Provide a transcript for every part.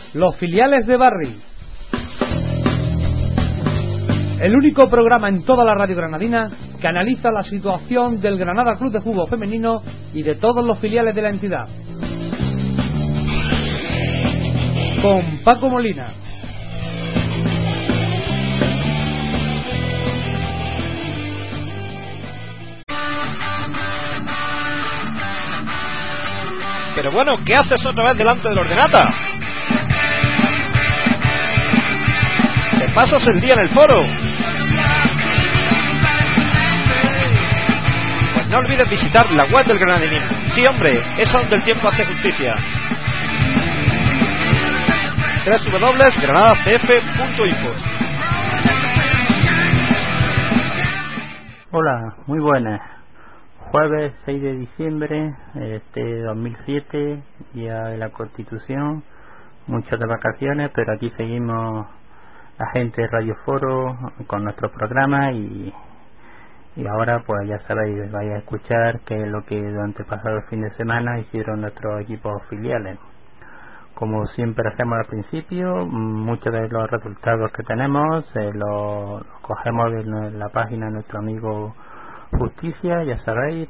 Los filiales de Barril. El único programa en toda la radio granadina que analiza la situación del Granada Club de Fútbol Femenino y de todos los filiales de la entidad. Con Paco Molina. Pero bueno, ¿qué haces otra vez delante del ordenata? Te pasas el día en el foro. Pues no olvides visitar la web del granadinismo. Sí, hombre, es donde el tiempo hace justicia. www.granadacf.info. Hola, muy buenas. Jueves 6 de diciembre 2007, día de la Constitución, muchas de vacaciones, pero aquí seguimos la gente de Radio Foro con nuestro programa y ahora pues ya sabéis, vais a escuchar qué es lo que durante el pasado fin de semana hicieron nuestros equipos filiales. Como siempre hacemos al principio, muchos de los resultados que tenemos los cogemos de la página de nuestro amigo Justicia, ya sabéis,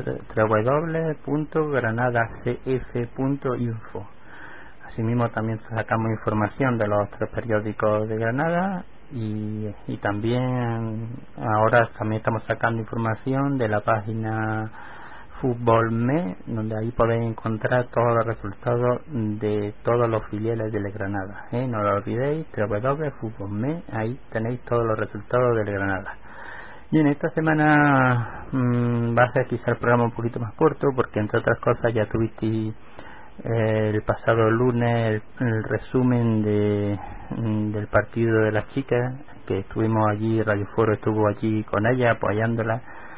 www.granadacf.info. Asimismo también sacamos información de los tres periódicos de Granada y también ahora también estamos sacando información de la página Fútbol Me, donde ahí podéis encontrar todos los resultados de todos los filiales de Granada, no lo olvidéis, www.futbolme, ahí tenéis todos los resultados del Granada. Bien, esta semana va a ser quizá el programa un poquito más corto porque entre otras cosas ya tuvisteis el pasado lunes el resumen del partido de las chicas, que estuvimos allí, Radio Foro estuvo allí con ella apoyándola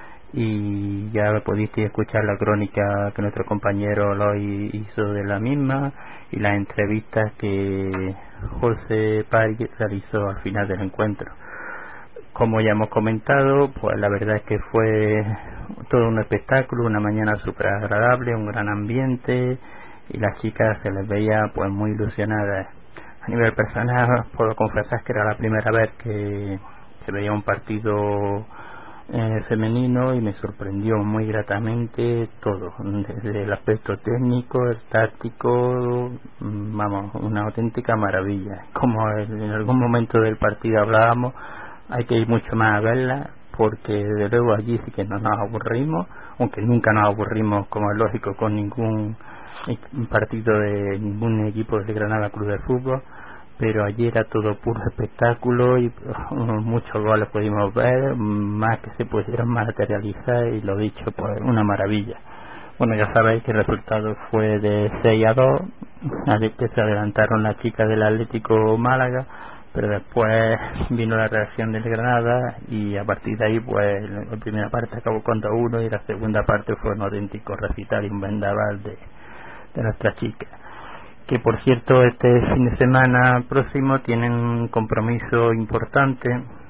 y ya pudisteis escuchar la crónica que nuestro compañero Eloy hizo de la misma y las entrevistas que José Páez realizó al final del encuentro. Como ya hemos comentado, pues la verdad es que fue todo un espectáculo, una mañana súper agradable, un gran ambiente y las chicas se les veía pues muy ilusionadas. A nivel personal puedo confesar que era la primera vez que veía un partido femenino y me sorprendió muy gratamente todo, desde el aspecto técnico, el táctico, vamos, una auténtica maravilla. Como en algún momento del partido hablábamos, hay que ir mucho más a verla porque desde luego allí sí que no nos aburrimos, aunque nunca nos aburrimos, como es lógico, con ningún partido de ningún equipo de Granada Club de Fútbol, pero allí era todo puro espectáculo y muchos goles pudimos ver, más que se pudieron materializar y lo dicho, pues una maravilla. Bueno, ya sabéis que el resultado fue de 6-2, así que se adelantaron las chicas del Atlético Málaga, pero después vino la reacción del Granada y a partir de ahí pues la primera parte acabó con 2-1 y la segunda parte fue un auténtico recital y un vendaval de nuestras chicas, que por cierto este fin de semana próximo tienen un compromiso importante,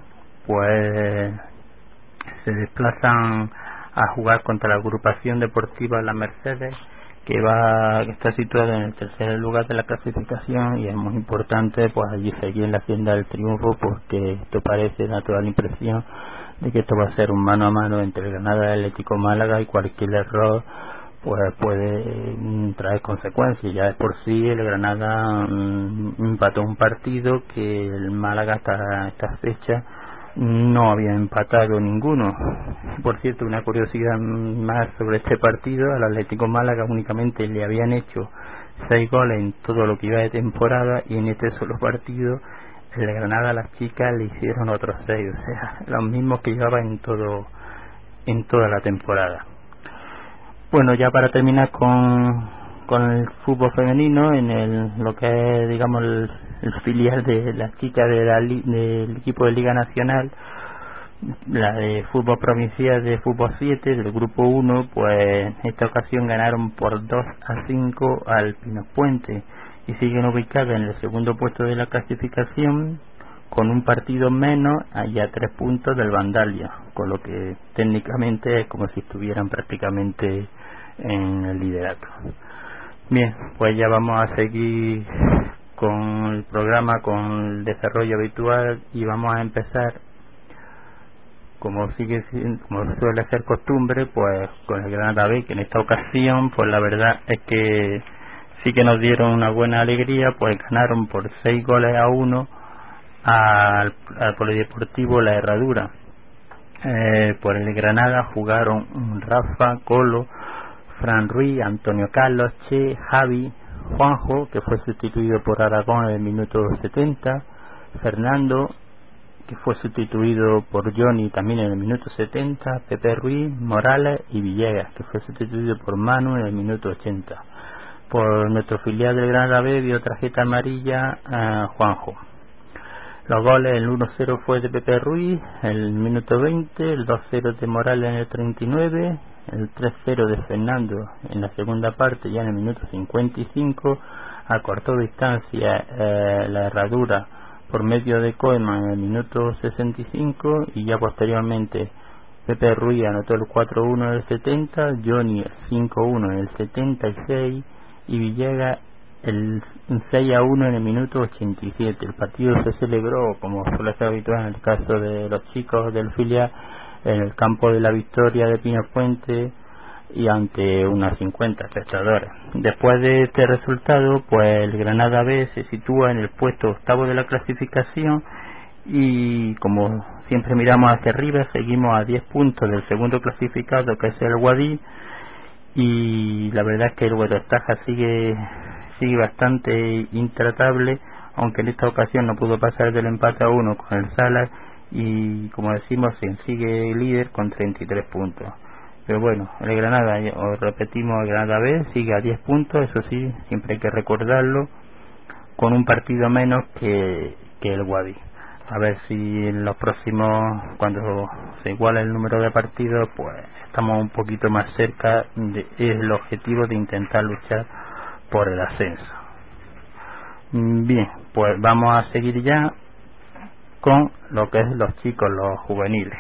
pues se desplazan a jugar contra la agrupación deportiva La Mercedes, que está situada en el tercer lugar de la clasificación y es muy importante pues allí seguir en la senda del triunfo, porque esto parece, da toda la impresión de que esto va a ser un mano a mano entre Granada y Atlético Málaga y cualquier error pues puede traer consecuencias. Ya de por sí el Granada empató un partido que el Málaga hasta esta fecha no había empatado ninguno. Por cierto, una curiosidad más sobre este partido: al Atlético Málaga únicamente le habían hecho 6 goles en todo lo que iba de temporada y en este solo partido el Granada a las chicas le hicieron otros 6, o sea, los mismos que llevaba en toda la temporada. Bueno, ya para terminar con el fútbol femenino, en lo que es, digamos, el filial de las chicas del equipo de Liga Nacional, la de fútbol provincial de fútbol 7 del grupo 1, pues en esta ocasión ganaron por 2-5 al Pinos Puente y siguen ubicadas en el segundo puesto de la clasificación con un partido menos, allá 3 puntos del Vandalia, con lo que técnicamente es como si estuvieran prácticamente en el liderato. Bien, pues ya vamos a seguir con el programa, con el desarrollo habitual, y vamos a empezar, como suele ser costumbre, pues con el Granada B, que en esta ocasión pues la verdad es que sí que nos dieron una buena alegría, pues ganaron por 6-1 al Polideportivo La Herradura. Por el Granada jugaron Rafa, Colo, Fran Ruiz, Antonio Carlos, Che, Javi, Juanjo, que fue sustituido por Aragón en el minuto 70, Fernando, que fue sustituido por Johnny también en el minuto 70, Pepe Ruiz, Morales y Villegas, que fue sustituido por Manu en el minuto 80. Por nuestro filial del Granada B dio tarjeta amarilla a Juanjo. Los goles: el 1-0 fue de Pepe Ruiz en el minuto 20, el 2-0 de Morales en el 39, el 3-0 de Fernando en la segunda parte ya en el minuto 55, acortó distancia La Herradura por medio de Koeman en el minuto 65, y ya posteriormente Pepe Ruiz anotó el 4-1 en el 70, Johnny el 5-1 en el 76 y Villegas el 6-1 en el minuto 87. El partido se celebró, como suele ser habitual en el caso de los chicos del filial, en el campo de la Victoria de Pinofuente y ante unos 50 espectadores. Después de este resultado, pues el Granada B se sitúa en el puesto octavo de la clasificación, y como siempre miramos hacia arriba, seguimos a 10 puntos del segundo clasificado, que es el Guadí, y la verdad es que el Huerostaja sigue bastante intratable, aunque en esta ocasión no pudo pasar del empate a 1 con el Salas, y como decimos sigue líder con 33 puntos. Pero bueno, el Granada, os repetimos, el Granada B sigue a 10 puntos, eso sí, siempre hay que recordarlo, con un partido menos que el Guadí. A ver si en los próximos, cuando se iguale el número de partidos, pues estamos un poquito más cerca del objetivo de intentar luchar por el ascenso. Bien, pues vamos a seguir ya con lo que es los chicos, los juveniles,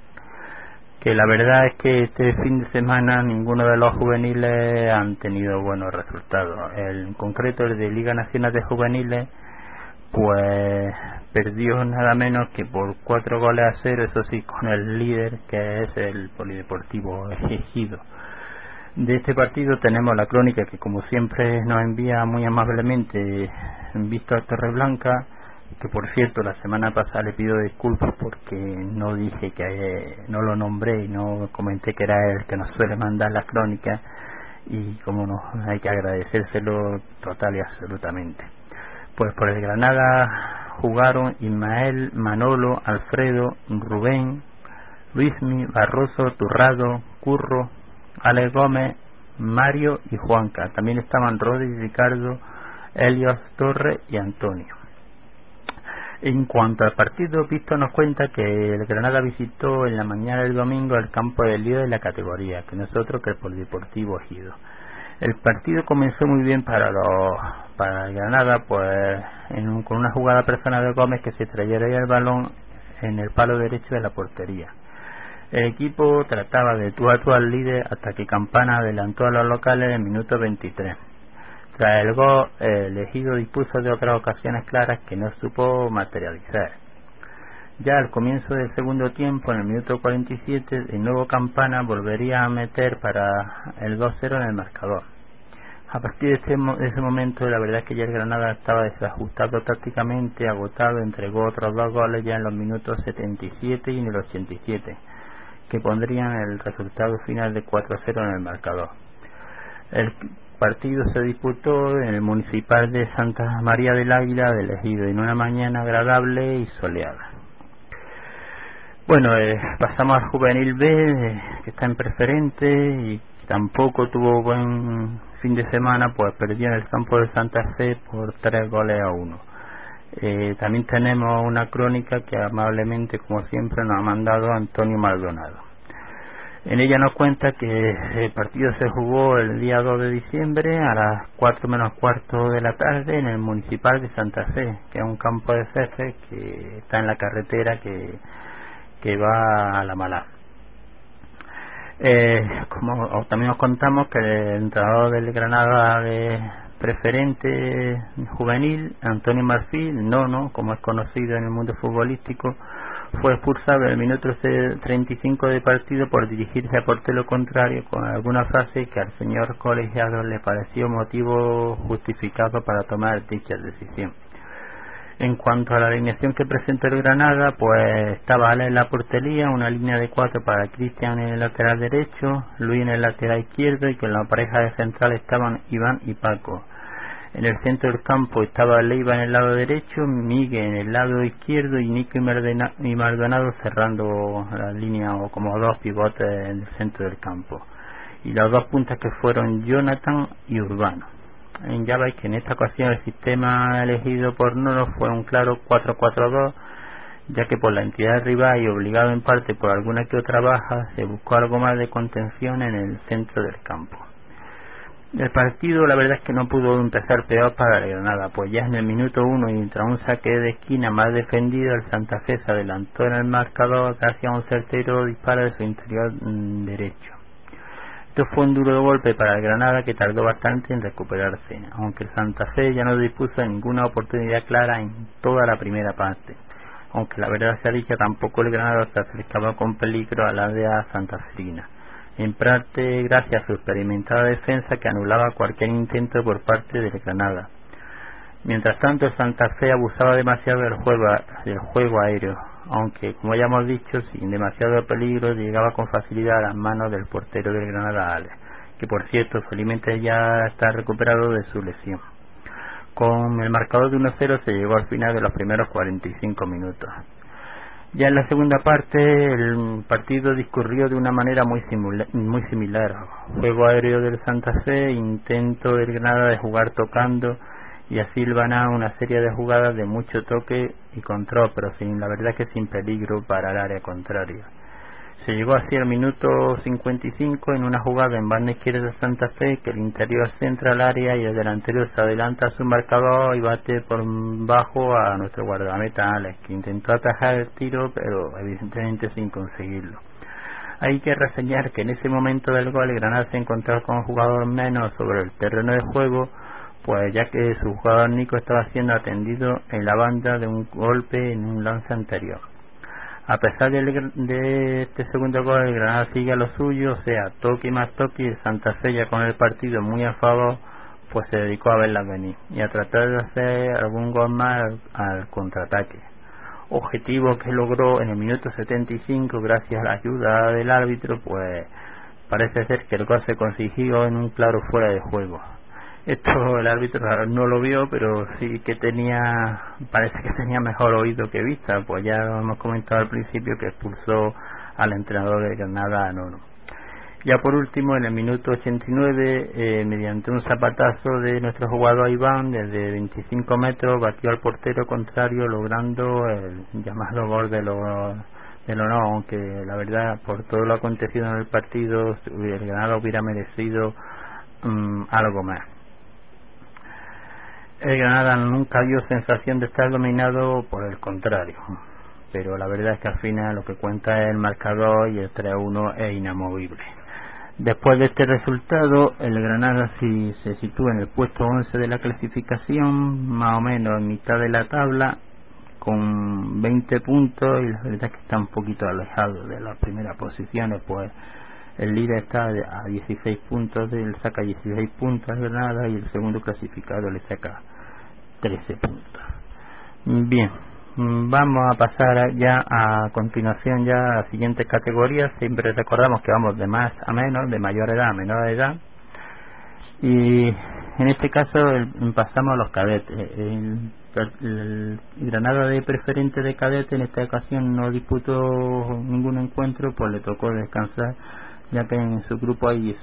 que la verdad es que este fin de semana ninguno de los juveniles han tenido buenos resultados. En concreto el de Liga Nacional de Juveniles pues perdió nada menos que por 4-0, eso sí, con el líder, que es el Polideportivo Ejido. De este partido tenemos la crónica que, como siempre, nos envía muy amablemente Víctor Torreblanca, que por cierto la semana pasada le pido disculpas porque no dije no lo nombré y no comenté que era él que nos suele mandar las crónicas, y como no, hay que agradecérselo total y absolutamente. Pues por el Granada jugaron Ismael, Manolo, Alfredo, Rubén, Luismi, Barroso, Turrado, Curro, Alex Gómez, Mario y Juanca. También estaban Rodri, Ricardo, Elios, Torres y Antonio. En cuanto al partido, Víctor nos cuenta que el Granada visitó en la mañana del domingo el campo del líder de la categoría, que nosotros, que el Polideportivo Ejido. El partido comenzó muy bien para el Granada, pues con una jugada personal de Gómez, que se trajería el balón en el palo derecho de la portería. El equipo trataba de tú a tú al líder hasta que Campana adelantó a los locales en el minuto 23. Tras el gol, el Ejido dispuso de otras ocasiones claras que no supo materializar. Ya al comienzo del segundo tiempo, en el minuto 47, de nuevo Campana volvería a meter para el 2-0 en el marcador. A partir de ese momento, la verdad es que ya el Granada estaba desajustado tácticamente, agotado, entregó otros dos goles ya en los minutos 77 y en el 87, que pondrían el resultado final de 4-0 en el marcador. El partido se disputó en el municipal de Santa María del Águila del Ejido, en una mañana agradable y soleada. Bueno, pasamos al Juvenil B, que está en preferente y tampoco tuvo buen fin de semana, pues perdió en el campo de Santa Fe por 3-1. También tenemos una crónica que amablemente, como siempre, nos ha mandado Antonio Maldonado. En ella nos cuenta que el partido se jugó el día 2 de diciembre a las 4 menos cuarto de la tarde en el municipal de Santa Fe, que es un campo de césped que está en la carretera que va a La Malá. Como también os contamos que el entrenador del Granada de preferente juvenil, Antonio Marfil, nono, como es conocido en el mundo futbolístico, fue expulsado en el minuto 35 de partido por dirigirse a portero contrario con alguna frase que al señor colegiado le pareció motivo justificado para tomar dicha decisión. En cuanto a la alineación que presentó el Granada, pues estaba Ale en la portería, una línea de 4 para Cristian en el lateral derecho, Luis en el lateral izquierdo, y con la pareja de central estaban Iván y Paco. En el centro del campo estaba Leiva en el lado derecho, Miguel en el lado izquierdo y Nico y Maldonado cerrando la línea o como dos pivotes en el centro del campo. Y las dos puntas que fueron Jonathan y Urbano. Ya veis que en esta ocasión el sistema elegido por Nono fue un claro 4-4-2, ya que por la entidad rival y obligado en parte por alguna que otra baja, se buscó algo más de contención en el centro del campo. El partido la verdad es que no pudo empezar peor para el Granada, pues ya en el minuto 1 y tras un saque de esquina mal defendido, el Santa Fe se adelantó en el marcador gracias a un certero disparo de su interior derecho. Esto fue un duro golpe para el Granada, que tardó bastante en recuperarse, aunque el Santa Fe ya no dispuso de ninguna oportunidad clara en toda la primera parte. Aunque la verdad sea dicha, tampoco el Granada se acercaba con peligro a la aldea santaferina, en parte gracias a su experimentada defensa que anulaba cualquier intento por parte del Granada. Mientras tanto, el Santa Fe abusaba demasiado del juego aéreo, aunque, como ya hemos dicho, sin demasiado peligro, llegaba con facilidad a las manos del portero del Granada, Alex, que por cierto felizmente ya está recuperado de su lesión. Con el marcador de 1-0 se llegó al final de los primeros 45 minutos. Ya en la segunda parte el partido discurrió de una manera muy similar. Juego aéreo del Santa Fe, intento del Granada de jugar tocando y así hilvanar una serie de jugadas de mucho toque y control, pero la verdad que sin peligro para el área contraria. Se llegó así al minuto 55 en una jugada en banda izquierda de Santa Fe, que el interior centra al área y el delantero se adelanta a su marcador y bate por bajo a nuestro guardameta Alex, que intentó atajar el tiro pero evidentemente sin conseguirlo. Hay que reseñar que en ese momento del gol el Granada se encontraba con un jugador menos sobre el terreno de juego, pues ya que su jugador Nico estaba siendo atendido en la banda de un golpe en un lance anterior. A pesar de este segundo gol, el Granada sigue a lo suyo, o sea, toque y más toque, y el Santa Fe, ya con el partido muy a favor, pues se dedicó a verla venir y a tratar de hacer algún gol más al contraataque. Objetivo que logró en el minuto 75 gracias a la ayuda del árbitro, pues parece ser que el gol se consiguió en un claro fuera de juego. Esto el árbitro no lo vio, pero sí que parece que tenía mejor oído que vista, pues ya lo hemos comentado al principio que expulsó al entrenador de Granada, Nono. Ya por último, en el minuto 89, mediante un zapatazo de nuestro jugador Iván, desde 25 metros, batió al portero contrario, logrando el llamado gol de lo no, aunque la verdad, por todo lo acontecido en el partido, el Granada hubiera merecido algo más. El Granada nunca dio sensación de estar dominado, por el contrario, pero la verdad es que al final lo que cuenta es el marcador y el 3-1 es inamovible. Después de este resultado, el Granada sí se sitúa en el puesto 11 de la clasificación, más o menos en mitad de la tabla, con 20 puntos, y la verdad es que está un poquito alejado de las primeras posiciones, pues el líder está a 16 puntos, él saca 16 puntos a Granada y el segundo clasificado le saca 13 puntos. Bien, vamos a pasar ya a continuación ya a las siguientes categorías. Siempre recordamos que vamos de más a menos, de mayor edad a menor edad, y en este caso pasamos a los cadetes. El Granada de preferente de cadete en esta ocasión no disputó ningún encuentro, pues le tocó descansar, ya que en su grupo hay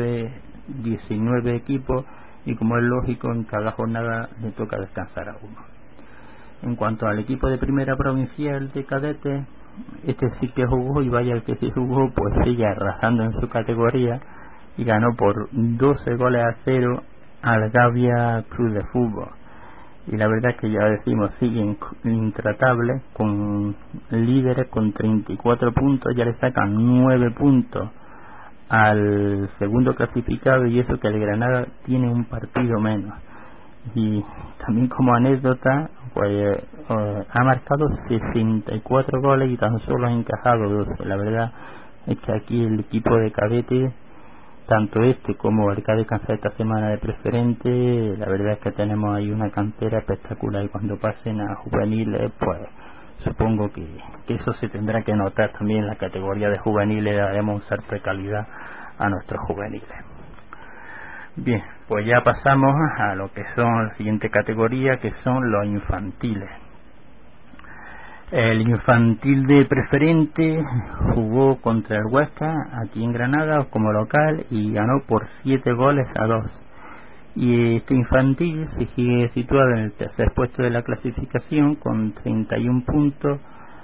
19 equipos y como es lógico en cada jornada le toca descansar a uno. En cuanto al equipo de primera provincial de cadete, este sí que jugó, y vaya el que sí jugó, pues sigue arrasando en su categoría y ganó por 12-0 al Gavia Club de Fútbol. Y la verdad es que ya decimos, siguen intratables, con líderes con 34 puntos, ya le sacan 9 puntos al segundo clasificado, y eso que el Granada tiene un partido menos. Y también como anécdota, pues ha marcado 64 goles y tan solo ha encajado 12. La verdad es que aquí el equipo de cadete, tanto este como el que ha descansado esta semana de preferente, la verdad es que tenemos ahí una cantera espectacular, y cuando pasen a juveniles, pues supongo que eso se tendrá que notar también en la categoría de juveniles. Daremos un salto de calidad a nuestros juveniles. Bien, pues ya pasamos a lo que son la siguiente categoría, que son los infantiles. El infantil de preferente jugó contra el Huesca aquí en Granada como local y ganó por 7-2. Y este infantil se sigue situado en el tercer puesto de la clasificación con 31 puntos,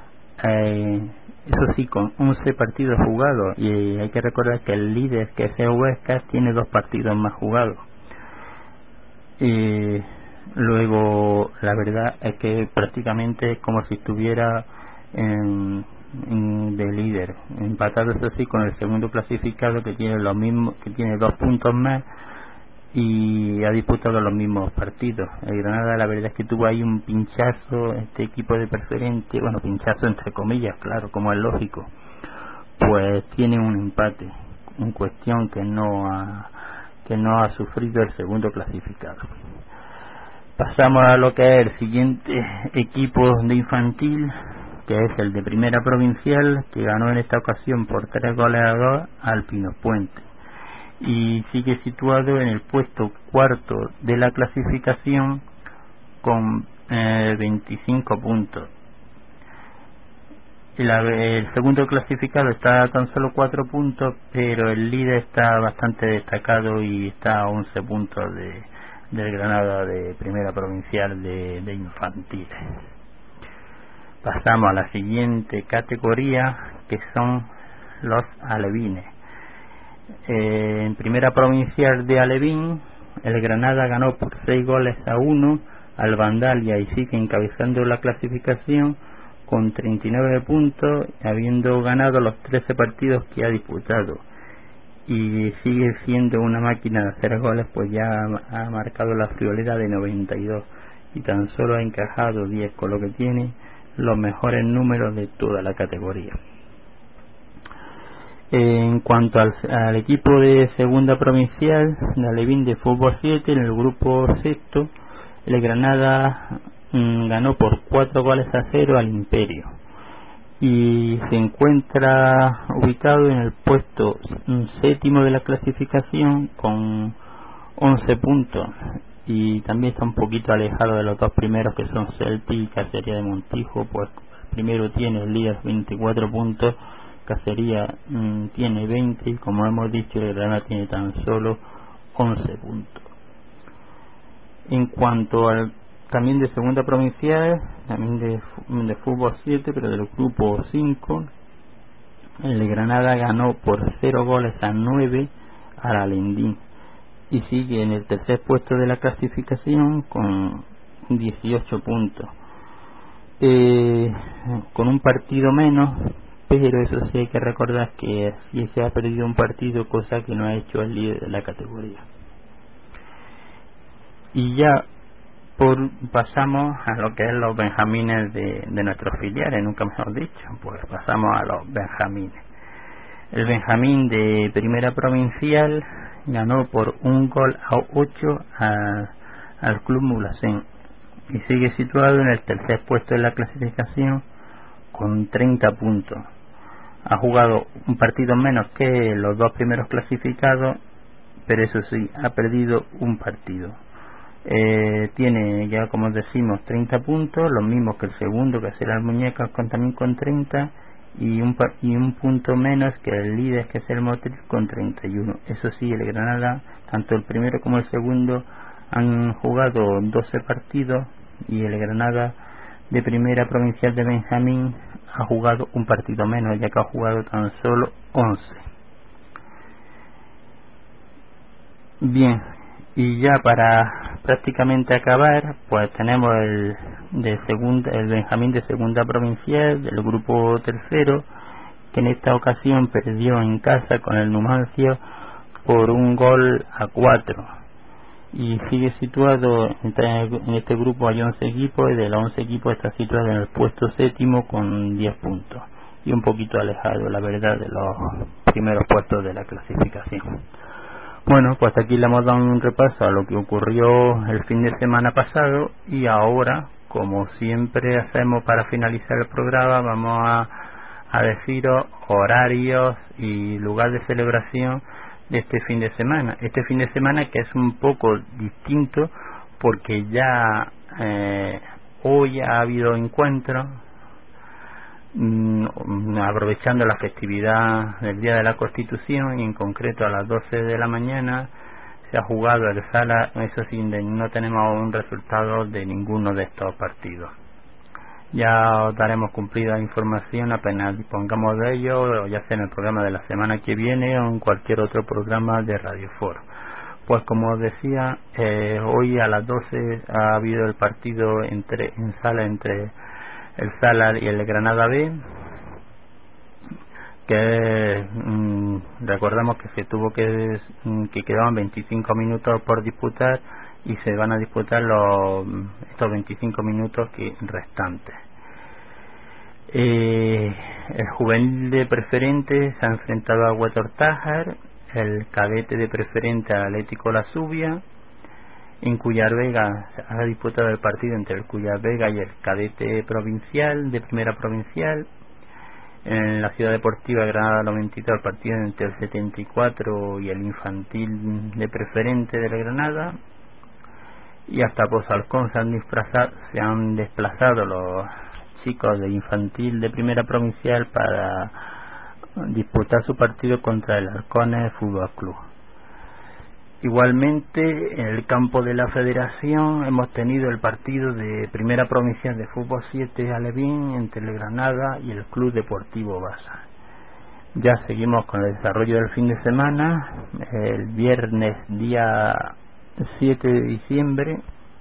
eso sí, con 11 partidos jugados. Y hay que recordar que el líder, que es el Huesca, tiene 2 partidos más jugados. Luego, la verdad es que prácticamente es como si estuviera de líder, empatado eso sí con el segundo clasificado, que tiene lo mismo, que tiene 2 puntos más y ha disputado los mismos partidos. El Granada, la verdad es que tuvo ahí un pinchazo, este equipo de preferente, bueno, pinchazo entre comillas, claro, como es lógico, pues tiene un empate, en cuestión que no ha sufrido el segundo clasificado. Pasamos a lo que es el siguiente equipo de infantil, que es el de Primera Provincial, que ganó en esta ocasión por 3-2 al Pinopuente, y sigue situado en el puesto cuarto de la clasificación con 25 puntos. El segundo clasificado está a tan solo 4 puntos, pero el líder está bastante destacado y está a 11 puntos del Granada de Primera Provincial de infantiles. Pasamos a la siguiente categoría, que son los alevines. En Primera Provincial de Alevín, el Granada ganó por 6-1 al Vandalia y sigue encabezando la clasificación con 39 puntos, habiendo ganado los 13 partidos que ha disputado, y sigue siendo una máquina de hacer goles, pues ya ha marcado la friolera de 92 y tan solo ha encajado 10, con lo que tiene los mejores números de toda la categoría. En cuanto al equipo de Segunda Provincial de Alevín de Fútbol 7, en el grupo sexto, el Granada ganó por 4-0 al Imperio y se encuentra ubicado en el puesto séptimo de la clasificación con 11 puntos, y también está un poquito alejado de los dos primeros, que son Celtic y Cacería de Montijo. Pues el primero tiene el líder 24 puntos, Cacería tiene 20 y, como hemos dicho, el Granada tiene tan solo 11 puntos. En cuanto al también de Segunda Provincial, también de Fútbol 7, pero del grupo 5, el Granada ganó por 0-9 al Alendín y sigue en el tercer puesto de la clasificación con 18 puntos, con un partido menos, pero eso sí hay que recordar que sí se ha perdido un partido, cosa que no ha hecho el líder de la categoría. Y ya pasamos a lo que es los benjamines de nuestros filiales, nunca mejor dicho, pues pasamos a los benjamines. El benjamín de Primera Provincial ganó por 1-8 al Club Mulhacén y sigue situado en el tercer puesto de la clasificación con 30 puntos. Ha jugado un partido menos que los dos primeros clasificados, pero eso sí, ha perdido un partido. Tiene ya, como decimos, 30 puntos, los mismos que el segundo, que será el Muñecas, también con 30, y un punto menos que el líder, que es el Motril, con 31. Eso sí, el Granada, tanto el primero como el segundo, han jugado 12 partidos, y el Granada de Primera Provincial de Benjamín ha jugado un partido menos, ya que ha jugado tan solo 11. Bien, y ya para prácticamente acabar, pues tenemos el Benjamín de Segunda Provincial del grupo tercero, que en esta ocasión perdió en casa con el Numancia por 1-4, y sigue situado en este grupo. Hay 11 equipos y de los 11 equipos está situado en el puesto séptimo con 10 puntos y un poquito alejado, la verdad, de los primeros puestos de la clasificación. Bueno, pues aquí le hemos dado un repaso a lo que ocurrió el fin de semana pasado, y ahora, como siempre hacemos para finalizar el programa, vamos a deciros horarios y lugar de celebración de este fin de semana. Este fin de semana que es un poco distinto porque ya hoy ha habido encuentros, aprovechando la festividad del Día de la Constitución, y en concreto a las 12 de la mañana se ha jugado el Sala. Eso sí, no tenemos aún resultados de ninguno de estos partidos. Ya os daremos cumplida información apenas dispongamos de ello, ya sea en el programa de la semana que viene o en cualquier otro programa de Radio Foro. Pues como os decía, hoy a las 12 ha habido el partido en Sala entre el Sala y el Granada B, que recordamos que se tuvo que quedaban 25 minutos por disputar, y se van a disputar estos 25 minutos restantes. El juvenil de preferente se ha enfrentado a Huetor Tájar, el cadete de preferente al Atlético La Subia. En Cuyar Vega ha disputado el partido entre el Cuyar Vega y el cadete provincial de primera provincial. En la Ciudad Deportiva Granada 92 el partido entre el 74 y el infantil de preferente de la Granada. Y hasta Pozalcón se han desplazado los chicos de infantil de primera provincial para disputar su partido contra el Arcones Fútbol Club. Igualmente, en el campo de la Federación hemos tenido el partido de primera provincial de Fútbol 7 Alevín entre el Granada y el Club Deportivo Basa. Ya seguimos con el desarrollo del fin de semana. El viernes día 7 de diciembre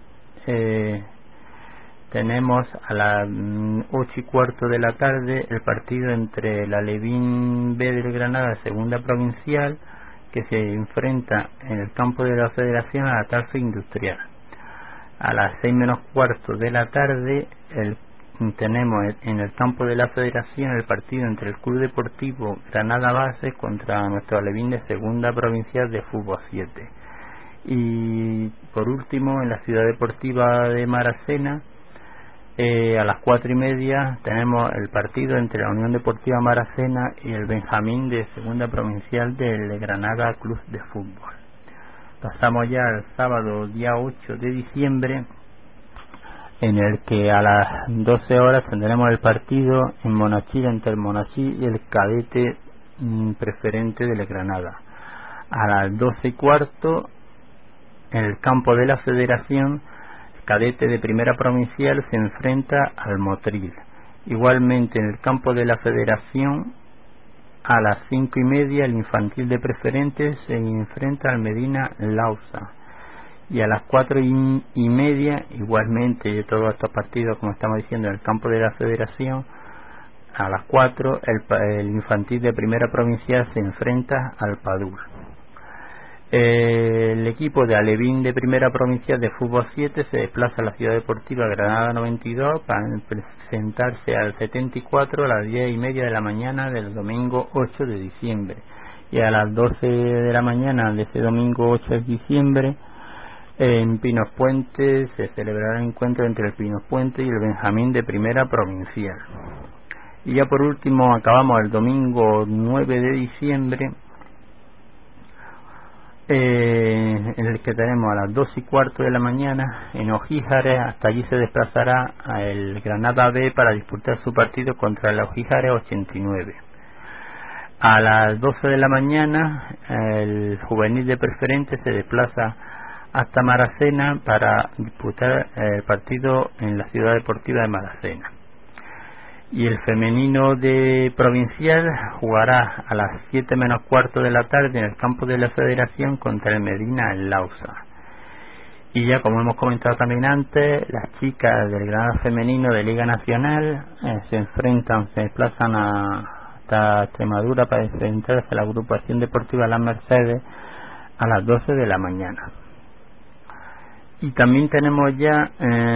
tenemos a las 8:15 de la tarde el partido entre el Alevín B del Granada, segunda provincial, que se enfrenta en el campo de la Federación a la Tarfe Industrial. A las 6:15 de la tarde tenemos en el campo de la Federación el partido entre el Club Deportivo Granada Base contra nuestro Alevín de segunda provincial de Fútbol 7. Y por último, en la Ciudad Deportiva de Maracena, a las 4:30 tenemos el partido entre la Unión Deportiva Maracena y el Benjamín de segunda provincial del Granada Club de Fútbol. Pasamos ya al sábado día 8 de diciembre, en el que a las 12 horas tendremos el partido en Monachil entre el Monachil y el cadete preferente del Granada. A las 12:15 en el campo de la Federación, el cadete de primera provincial se enfrenta al Motril. Igualmente en el campo de la Federación, a las 5:30 el infantil de preferente se enfrenta al Medina Lausa. Y a las 4:30 igualmente todos estos partidos, como estamos diciendo, en el campo de la Federación, a las 4 el infantil de primera provincial se enfrenta al Padul. El equipo de Alevín de primera provincial de Fútbol 7 se desplaza a la Ciudad Deportiva Granada 92 para presentarse al 74 a las 10:30 de la mañana del domingo 8 de diciembre. Y a las 12 de la mañana de ese domingo 8 de diciembre, en Pinos Puente se celebrará el encuentro entre el Pinos Puente y el Benjamín de primera provincial. Y ya por último acabamos el domingo 9 de diciembre, en el que tenemos a las 2:15 de la mañana en Ojíjares. Hasta allí se desplazará el Granada B para disputar su partido contra el Ojíjares 89. A las 12 de la mañana el juvenil de preferente se desplaza hasta Maracena para disputar el partido en la Ciudad Deportiva de Maracena. Y el femenino de provincial jugará a las 7:15 de la tarde en el campo de la Federación contra el Medina en Lausa. Y ya, como hemos comentado también antes, las chicas del Granada femenino de Liga Nacional se desplazan hasta Extremadura para enfrentarse a la agrupación deportiva Las Mercedes a las 12 de la mañana. Y también tenemos ya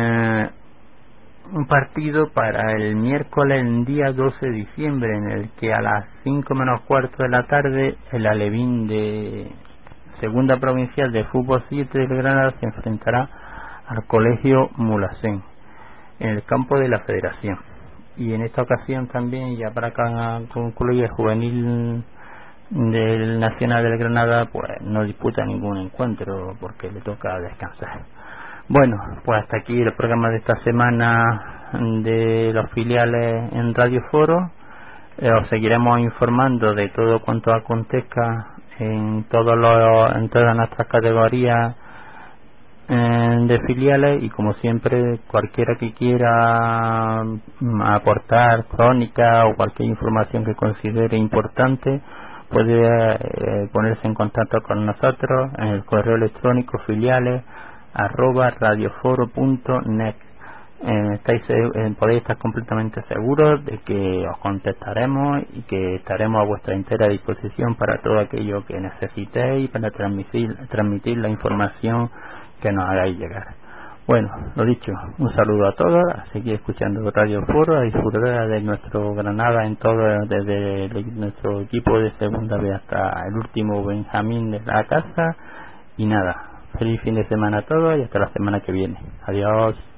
un partido para el miércoles, el día 12 de diciembre, en el que a las 5 menos cuarto de la tarde el Alevín de Segunda Provincial de Fútbol 7 de Granada se enfrentará al Colegio Mulhacén en el campo de la Federación. Y en esta ocasión también, ya para concluir, el juvenil del Nacional del Granada pues no disputa ningún encuentro porque le toca descansar. Bueno, pues hasta aquí el programa de esta semana de los filiales en Radio Foro. Os seguiremos informando de todo cuanto acontezca en todas nuestras categorías de filiales, y como siempre, cualquiera que quiera aportar crónica o cualquier información que considere importante puede ponerse en contacto con nosotros en el correo electrónico filiales@radioforo.net. Podéis estar completamente seguros de que os contestaremos y que estaremos a vuestra entera disposición para todo aquello que necesitéis, para transmitir la información que nos hagáis llegar. Bueno, lo dicho, un saludo a todos, a seguir escuchando Radio Foro, a disfrutar de nuestro Granada en todo, desde nuestro equipo de segunda B hasta el último Benjamín de la casa. Y nada, feliz fin de semana a todos y hasta la semana que viene. Adiós.